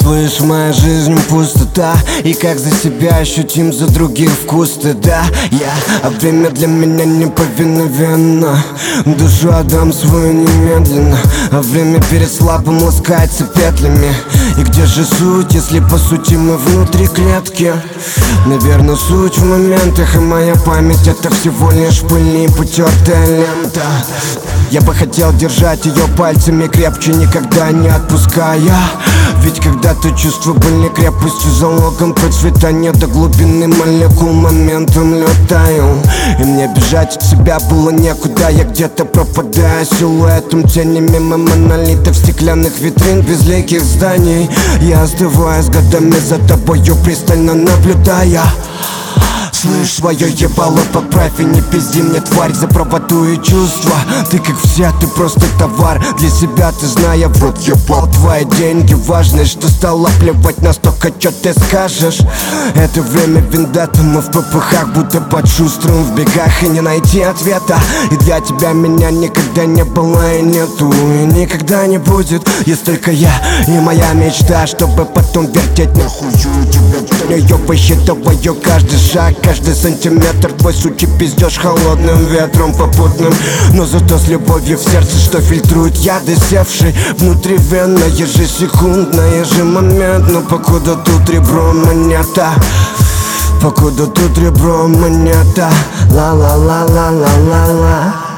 Слышь, моя жизнь пустота, и как за себя ощутим, за других вкус ты, да. А время для меня неповиновенно, душу отдам свою немедленно. А время перед слабым ласкается петлями. И где же суть, если по сути мы внутри клетки? Наверное, суть в моментах, и моя память — это всего лишь пыль и потертая лента. Я бы хотел держать ее пальцами крепче, никогда не отпуская. Ведь когда-то чувства были крепостью, залогом процветания. До глубины молекул моментом летаю, и мне бежать от себя было некуда. Я где-то пропадаю силуэтом тени мимо монолитов, стеклянных витрин, безликих зданий. Я остываю с годами за тобою, пристально наблюдая. Слышь, свое ебало поправь и не пизди мне, тварь, за правоту и чувства. Ты как все, ты просто товар для себя, ты зная, в рот ебал твои деньги. Важно, что стало плевать настолько, чё ты скажешь. Это время вендетта, мы в ППХ, будто под Шустрым в бегах. И не найти ответа, и для тебя меня никогда не было и нету, и никогда не будет. Есть только я и моя мечта, чтобы потом вертеть нахую тебя. Я высчитываю каждый шаг, каждый сантиметр твой, сучий пиздеж холодным ветром попутным. Но зато с любовью в сердце, что фильтрует яды, севший внутривенно, ежесекундно, ежемоментно. Покуда тут ребро монета, покуда тут ребро монета. Ла-ла-ла-ла-ла-ла-ла.